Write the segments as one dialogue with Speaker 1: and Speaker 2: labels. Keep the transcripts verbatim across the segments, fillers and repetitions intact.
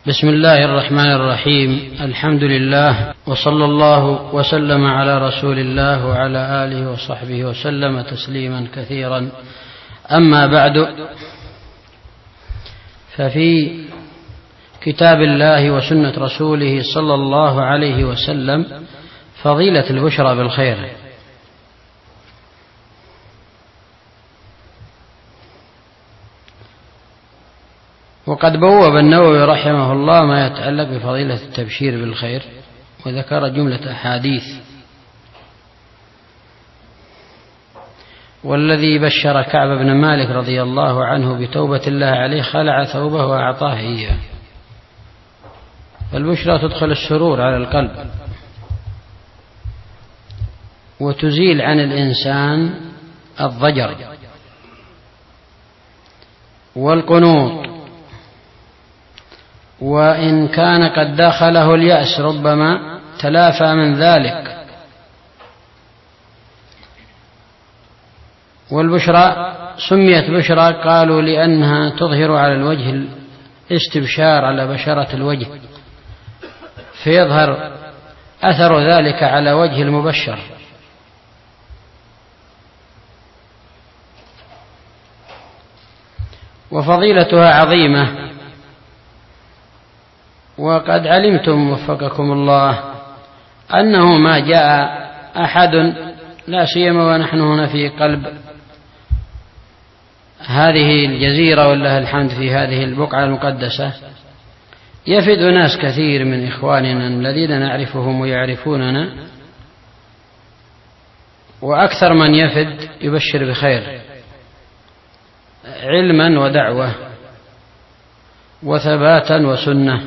Speaker 1: بسم الله الرحمن الرحيم. الحمد لله، وصلى الله وسلم على رسول الله وعلى آله وصحبه وسلم تسليما كثيرا. أما بعد، ففي كتاب الله وسنة رسوله صلى الله عليه وسلم فضيلة البشرى بالخير. وقد بوب النووي رحمه الله ما يتعلق بفضيلة التبشير بالخير، وذكر جملة أحاديث. والذي بشر كعب بن مالك رضي الله عنه بتوبة الله عليه خلع ثوبه وأعطاه إياه. فالبشرى تدخل السرور على القلب، وتزيل عن الإنسان الضجر والقنوط، وإن كان قد داخله اليأس ربما تلافى من ذلك. والبشرى سميت بشرى قالوا لأنها تظهر على الوجه الاستبشار على بشرة الوجه، فيظهر أثر ذلك على وجه المبشر. وفضيلتها عظيمة. وقد علمتم وفقكم الله أنه ما جاء أحد، لا سيما ونحن هنا في قلب هذه الجزيرة ولله الحمد في هذه البقعة المقدسة، يفد ناس كثير من إخواننا الذين نعرفهم ويعرفوننا، وأكثر من يفد يبشر بخير علما ودعوة وثباتا وسنة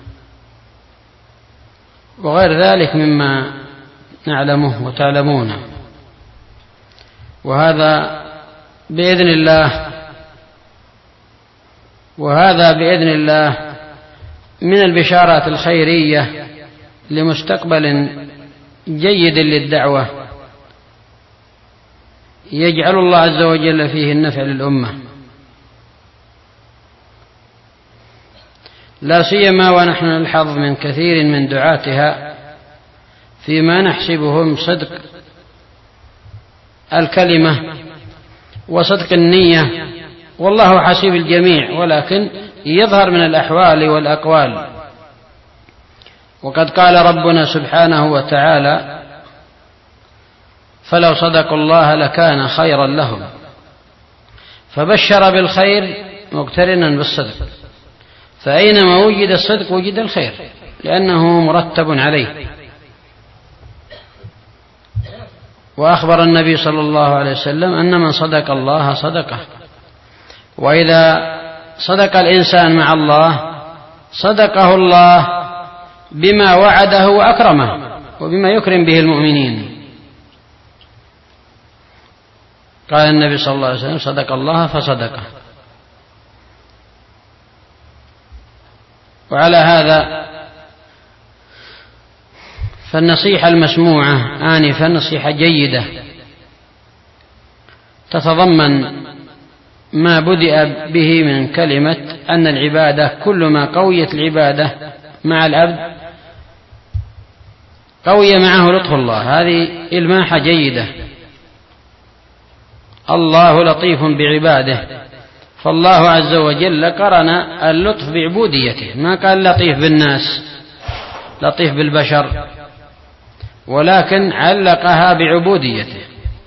Speaker 1: وغير ذلك مما نعلمه وتعلمونه. وهذا بإذن الله وهذا بإذن الله من البشارات الخيرية لمستقبل جيد للدعوة يجعل الله عز وجل فيه النفع للأمة، لا سيما ونحن نلحظ من كثير من دعاتها فيما نحسبهم صدق الكلمة وصدق النية، والله حسيب الجميع، ولكن يظهر من الأحوال والأقوال. وقد قال ربنا سبحانه وتعالى: فلو صدقوا الله لكان خيرا لهم. فبشر بالخير مقترنا بالصدق، فأينما وجد الصدق وجد الخير، لأنه مرتب عليه. وأخبر النبي صلى الله عليه وسلم أن من صدق الله صدقه، وإذا صدق الإنسان مع الله صدقه الله بما وعده وأكرمه وبما يكرم به المؤمنين. قال النبي صلى الله عليه وسلم: صدق الله فصدقه. وعلى هذا فالنصيحة المسموعة آنفا نصيحة جيدة تتضمن ما بدأ به من كلمة أن العبادة كل ما قويت العبادة مع العبد قوي معه لطف الله. هذه إلماحة جيدة. الله لطيف بعباده، فالله عز وجل قرن اللطف بعبوديته، ما قال لطيف بالناس لطيف بالبشر، ولكن علقها بعبوديته.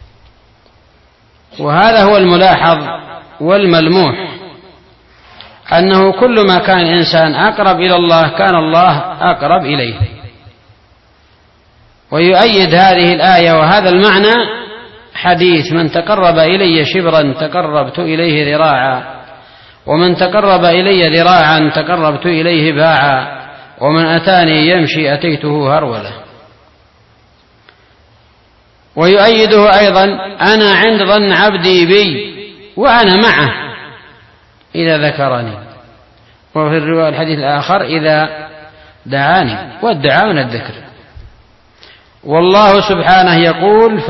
Speaker 1: وهذا هو الملاحظ والملموح، أنه كل ما كان الإنسان أقرب إلى الله كان الله أقرب إليه. ويؤيد هذه الآية وهذا المعنى حديث: من تقرب إلي شبرا تقربت إليه ذراعا، ومن تقرب إلي ذراعا تقربت إليه باعا، ومن أتاني يمشي أتيته هرولة. ويؤيده أيضا: أنا عند ظن عبدي بي وأنا معه إذا ذكرني. وفي الرواية الحديث الآخر: إذا دعاني، والدعاء من الذكر. والله سبحانه يقول: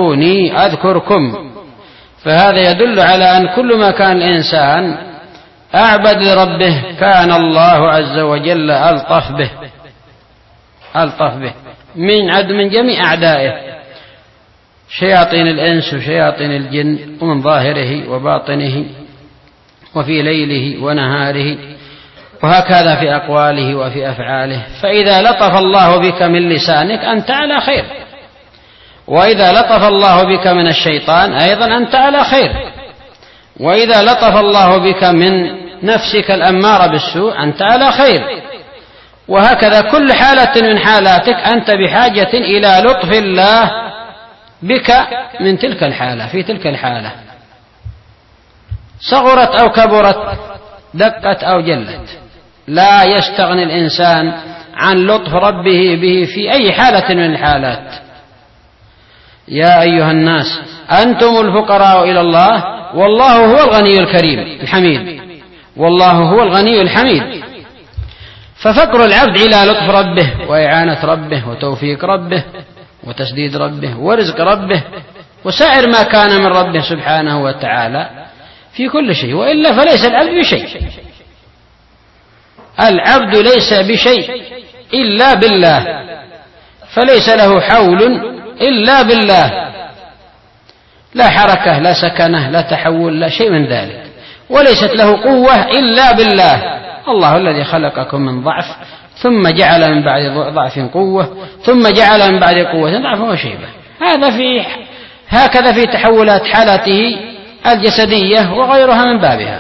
Speaker 1: فاذكروني أذكركم. فهذا يدل على أن كل ما كان الإنسان أعبد لربه كان الله عز وجل ألطف به ألطف به من عد من جميع أعدائه، شياطين الإنس وشياطين الجن، ومن ظاهره وباطنه، وفي ليله ونهاره، وهكذا في أقواله وفي أفعاله. فإذا لطف الله بك من لسانك أنت على خير، وإذا لطف الله بك من الشيطان أيضا أنت على خير، وإذا لطف الله بك من نفسك الأمارة بالسوء أنت على خير. وهكذا كل حالة من حالاتك أنت بحاجة إلى لطف الله بك من تلك الحالة، في تلك الحالة صغرت أو كبرت، دقت أو جلت، لا يستغني الإنسان عن لطف ربه به في أي حالة من الحالات. يا أيها الناس أنتم الفقراء إلى الله والله هو الغني الكريم الحميد، والله هو الغني الحميد. ففقر العبد إلى لطف ربه وإعانة ربه وتوفيق ربه وتسديد ربه ورزق ربه وسائر ما كان من ربه سبحانه وتعالى في كل شيء، وإلا فليس العبد بشيء. العبد ليس بشيء إلا بالله، فليس له حول إلا بالله، لا حركة لا سكنة لا تحول لا شيء من ذلك، وليست له قوة إلا بالله. الله الذي خلقكم من ضعف ثم جعل من بعد ضعف قوة ثم جعل من بعد قوة ضعفا وشيبة. هذا في هكذا في تحولات حالته الجسدية وغيرها من بابها.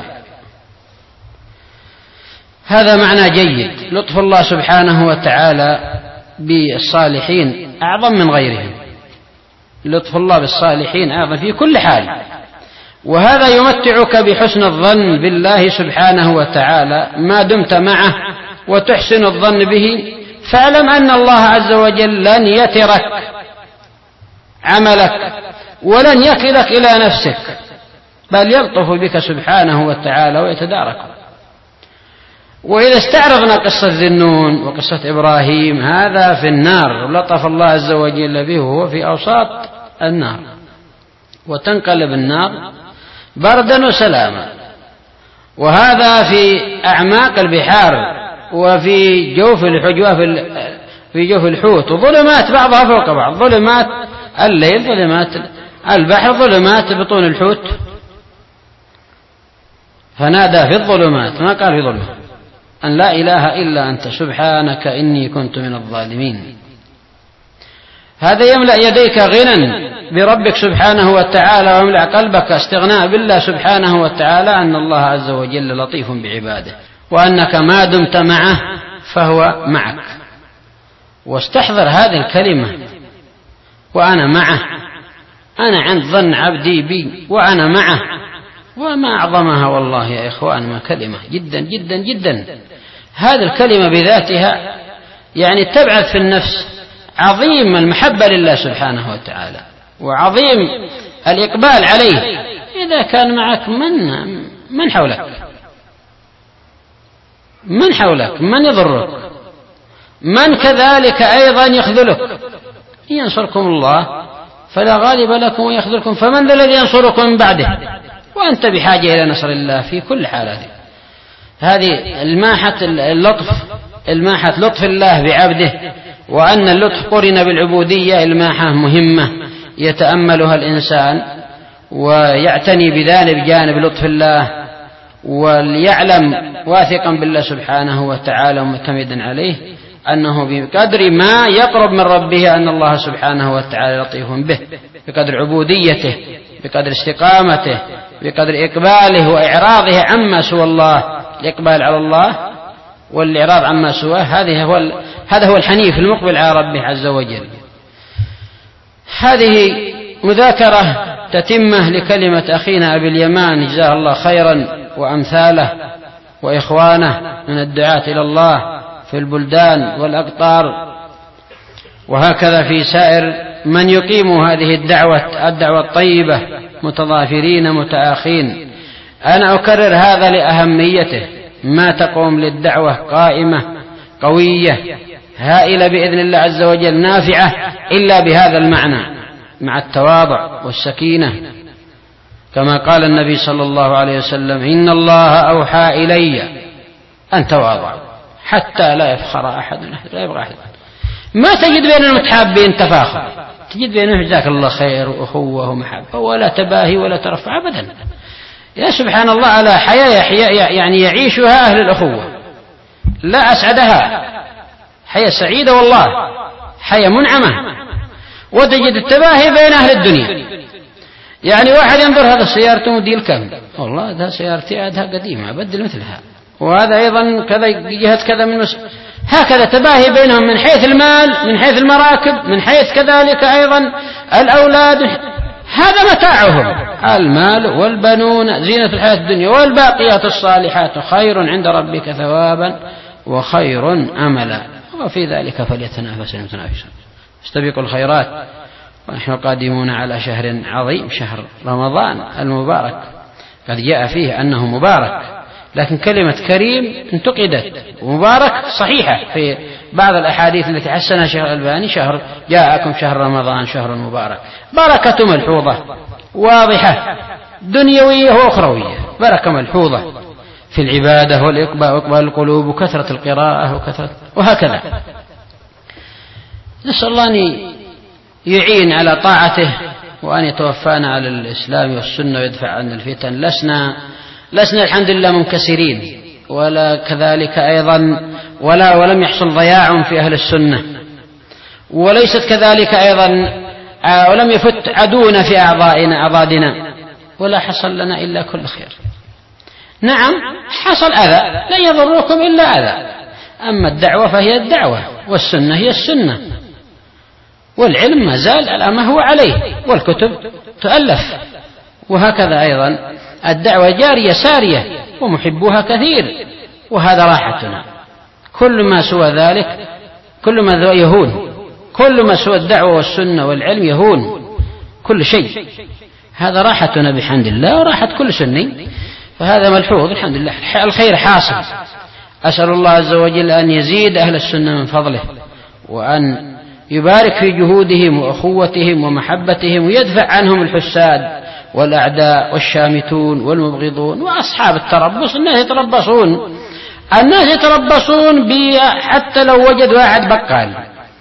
Speaker 1: هذا معنى جيد. لطف الله سبحانه وتعالى بالصالحين أعظم من غيرهم، لطف الله بالصالحين أعظم في كل حال. وهذا يمتعك بحسن الظن بالله سبحانه وتعالى ما دمت معه وتحسن الظن به. فاعلم أن الله عز وجل لن يترك عملك ولن يكلك إلى نفسك، بل يلطف بك سبحانه وتعالى ويتدارك. وإذا استعرضنا قصة ذي النون وقصة إبراهيم، هذا في النار لطف الله عز وجل به وهو في أوساط النار، وتنقلب النار بردا وسلاما. وهذا في أعماق البحار وفي جوف الحجوة في جوف الحوت، وظلمات بعضها فوق بعض، ظلمات الليل ظلمات البحر ظلمات بطون الحوت، فنادى في الظلمات ما قال في ظلمة أن لا إله إلا أنت سبحانك إني كنت من الظالمين. هذا يملأ يديك غنى بربك سبحانه وتعالى، ويملأ قلبك استغناء بالله سبحانه وتعالى أن الله عز وجل لطيف بعباده، وأنك ما دمت معه فهو معك. واستحضر هذه الكلمة، وأنا معه، أنا عند ظن عبدي بي وأنا معه. وما أعظمها والله يا إخوان، ما كلمة جدا جدا جدا. هذه الكلمة بذاتها يعني تبعث في النفس عظيم المحبة لله سبحانه وتعالى، وعظيم الإقبال عليه. إذا كان معك من من حولك من حولك من يضرك، من كذلك أيضا يخذلك. ينصركم الله فلا غالب لكم ويخذلكم فمن ذا الذي ينصركم من بعده، وأنت بحاجة إلى نصر الله في كل حالة. هذه الماحة اللطف، الماحة لطف الله بعبده، وأن اللطف قرن بالعبودية، الماحة مهمة يتأملها الإنسان ويعتني بذلك بجانب لطف الله، وليعلم واثقا بالله سبحانه وتعالى ومعتمدا عليه أنه بقدر ما يقرب من ربه أن الله سبحانه وتعالى لطيف به، بقدر عبوديته، بقدر استقامته، بقدر إقباله وإعراضه عما سوى الله. الإقبال على الله والإعراض عما سواه، هذا هو هذا هو الحنيف المقبل على ربه عز وجل. هذه مذاكرة تتمة لكلمة أخينا أبي اليمان جزاه الله خيرا وأمثاله وإخوانه من الدعاة إلى الله في البلدان والأقطار، وهكذا في سائر من يقيم هذه الدعوة الدعوة الطيبة متضافرين متآخين. أنا أكرر هذا لأهميته. ما تقوم للدعوة قائمة قوية هائلة بإذن الله عز وجل نافعة إلا بهذا المعنى، مع التواضع والسكينة كما قال النبي صلى الله عليه وسلم: إن الله أوحى إلي أن تواضعوا حتى لا يفخر أحد لا يبغى أحد. ما تجد بين المتحابين تفاخر، تجد بينهم جزاك الله خير وأخوة ومحبة، ولا تباهي ولا ترفع أبدا. يا سبحان الله، على حياة يعني يعيشها أهل الأخوة، لا أسعدها، حياة سعيدة والله، حياة منعمة. وتجد التباهي بين أهل الدنيا، يعني واحد ينظر هذا سيارته موديل كم، والله هذا سيارتي هذا قديمة أبدل مثلها، وهذا أيضا كذا جهة كذا من مس... هكذا تباهي بينهم من حيث المال، من حيث المراكب، من حيث كذلك أيضا الأولاد. هذا متاعهم، المال والبنون زينة الحياة الدنيا، والباقيات الصالحات خير عند ربك ثوابا وخير أملا وفي ذلك فليتنافس المتنافسون. استبقوا الخيرات، ونحن قادمون على شهر عظيم، شهر رمضان المبارك. قد جاء فيه أنه مبارك، لكن كلمة كريم انتقدت، ومبارك صحيحة في بعض الأحاديث التي حسنها شيخ الألباني: شهر جاءكم شهر رمضان شهر مبارك. بركة ملحوظة واضحة دنيوية وأخروية، بركة ملحوظة في العبادة والإقبال وإقبال القلوب وكثرة القراءة وكثرة وهكذا. نسأل الله أن يعين على طاعته، وأن يتوفانا على الإسلام والسنة ويدفع عنا الفتن. لسنا لسنا الحمد لله منكسرين، ولا كذلك أيضا ولا ولم يحصل ضياع في أهل السنة، وليست كذلك أيضا ولم يفت عدونا في أعضائنا أعضادنا، ولا حصل لنا إلا كل خير. نعم حصل أذى، لا يضركم إلا أذى، أما الدعوة فهي الدعوة، والسنة هي السنة، والعلم ما زال على ما هو عليه، والكتب تؤلف، وهكذا أيضا الدعوة جارية سارية ومحبوها كثير، وهذا راحتنا. كل ما سوى ذلك كل ما يهون، كل ما سوى الدعوة والسنة والعلم يهون كل شيء. هذا راحتنا بحمد الله وراحة كل سني، فهذا ملحوظ الحمد لله، الخير حاصل. أسأل الله عز وجل أن يزيد أهل السنة من فضله، وأن يبارك في جهودهم وأخوتهم ومحبتهم، ويدفع عنهم الحساد والأعداء والشامتون والمبغضون وأصحاب التربص. الناس يتربصون الناس يتربصون بي، حتى لو وجد واحد بقال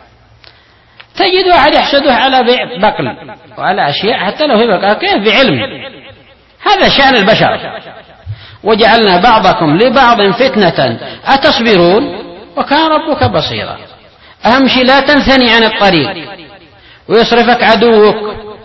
Speaker 1: تجد واحد يحسده على بيع بقل وعلى أشياء، حتى لو هي بقال كيف بعلم. هذا شأن البشر. وجعلنا بعضكم لبعض فتنة أتصبرون وكان ربك بصيرا. أهم شيء لا تنثني عن الطريق ويصرفك عدوك.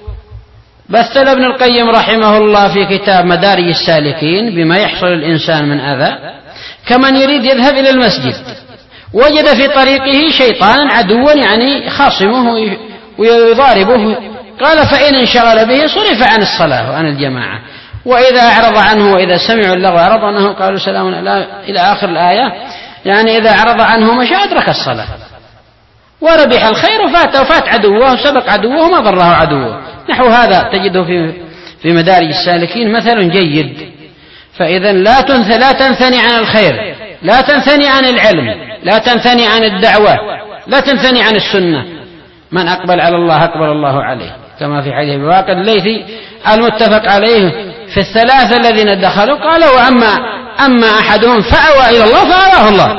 Speaker 1: بث ابن القيم رحمه الله في كتاب مدارج السالكين بما يحصل الإنسان من أذى، كمن يريد يذهب إلى المسجد وجد في طريقه شيطانا عدوا يعني خاصمه ويضاربه، قال فإن انشغل به صرف عن الصلاة وعن الجماعة، وإذا أعرض عنه وإذا سمعوا اللغو أعرض عنه قالوا سلام إلى آخر الآية. يعني إذا أعرض عنه مشى أدرك الصلاة وربح الخير وفات وفات عدوه وسبق عدوه وما ضره عدوه. نحو هذا تجده في في مدارج السالكين مثل جيد. فإذا لا تنث لا تنثني عن الخير، لا تنثني عن العلم، لا تنثني عن الدعوة، لا تنثني عن السنة. من أقبل على الله أقبل الله عليه، كما في حديث الواقد الليثي المتفق عليه في الثلاثة الذين دخلوا قال: وأما أما أحدهم فأوى إلى الله فأواه الله.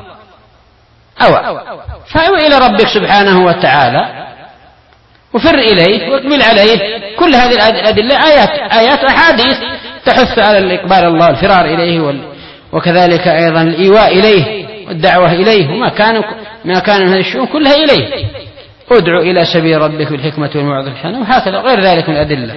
Speaker 1: أوى فأوى إلى ربك سبحانه وتعالى وفر إليه واقبل عليه. كل هذه الأدلة آيات آيات أحاديث تحث على الإقبال الله والفرار إليه، وكذلك أيضا الإيواء إليه والدعوة إليه، وما كان ما كان من هذه الشؤون كلها إليه. ادعو إلى سبيل ربك بالحكمة والموعظة الحسنة، وهكذا غير ذلك من الأدلة.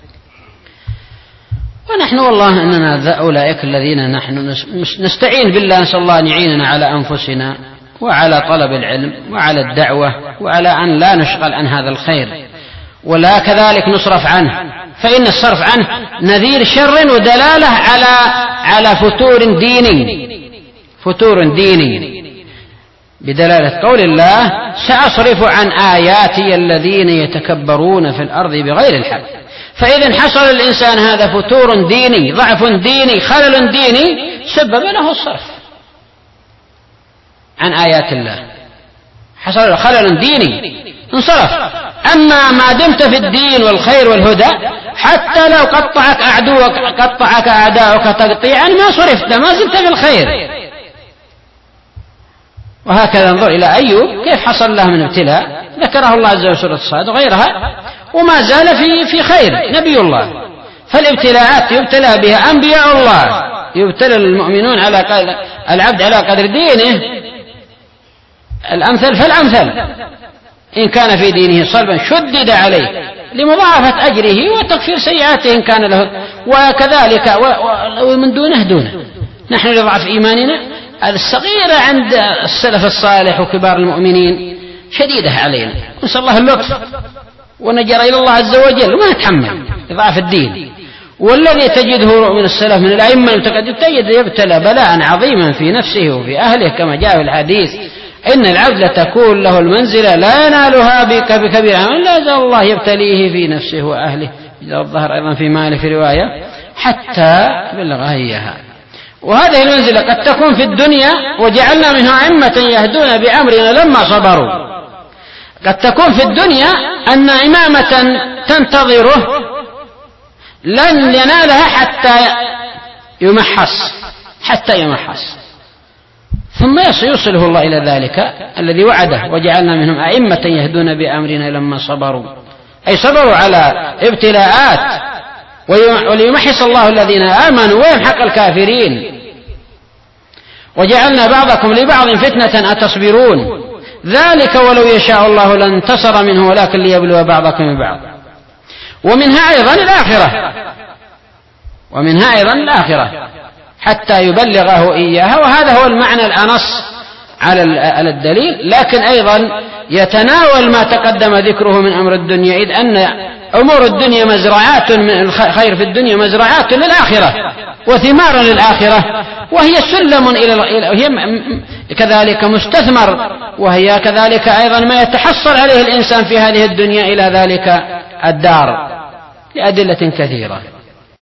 Speaker 1: ونحن والله أننا أولئك الذين نحن نستعين بالله، نسأل الله أن يعيننا على أنفسنا وعلى طلب العلم وعلى الدعوة، وعلى أن لا نشغل عن هذا الخير ولا كذلك نصرف عنه، فإن الصرف عنه نذير شر ودلالة على على فتور ديني فتور ديني بدلالة قول الله: سأصرف عن آياتي الذين يتكبرون في الأرض بغير الحق. فإذا حصل الإنسان هذا فتور ديني، ضعف ديني، خلل ديني، سبب له الصرف عن آيات الله، حصل له خلل ديني انصرف. أما ما دمت في الدين والخير والهدى حتى لو قطعك أعدوك قطعك أعداؤك تقطيعا ما صرفت، ما زلت في الخير. وهكذا انظر إلى أيوب كيف حصل له من ابتلاء، ذكره الله عز وجل سورة الصاد وغيرها، وما زال في في خير نبي الله. فالابتلاءات يبتلى بها أنبياء الله، يبتلى المؤمنون على قدر العبد على قدر دينه، الأمثل فالأمثل. إن كان في دينه صلبا شدد عليه لمضاعفة أجره وتكفير سيئاته إن كان له، وكذلك ومن دونه دونه. نحن لضعف إيماننا الصغيرة عند السلف الصالح وكبار المؤمنين شديدة علينا، نسأل الله اللطف ونجر إلى الله عز وجل وما نتحمل لضعف الدين. والذي تجده من السلف من الأئمة تجد يبتلى بلاء عظيما في نفسه وفي أهله، كما جاء في الحديث إن العبد لتكون له المنزلة لا ينالها بكبير عمل لا يزال الله يبتليه في نفسه وأهله، إذا الظهر أيضا في ماله في رواية حتى بلغ إياها. وهذه المنزلة قد تكون في الدنيا وجعلنا منها أئمة يهدون بأمرنا لما صبروا. قد تكون في الدنيا أن إمامة تنتظره لن ينالها حتى يمحص حتى يمحص ثم يوصله الله إلى ذلك الذي وعده وجعلنا منهم أئمة يهدون بأمرنا لما صبروا، أي صبروا على ابتلاءات، وليمحص الله الذين آمنوا ويمحق الكافرين. وجعلنا بعضكم لبعض فتنة أتصبرون، ذلك ولو يشاء الله لانتصر منه ولكن ليبلو بعضكم ببعض. ومنها أيضا الآخرة ومنها أيضا الآخرة حتى يبلغه إياها، وهذا هو المعنى الأنص على الدليل. لكن أيضا يتناول ما تقدم ذكره من أمر الدنيا، إذ أن أمور الدنيا مزرعات من الخير في الدنيا مزرعات للآخرة وثمار للآخرة، وهي سلم إلى وهي كذلك مستثمر، وهي كذلك أيضا ما يتحصل عليه الإنسان في هذه الدنيا إلى ذلك الدار لأدلة كثيرة.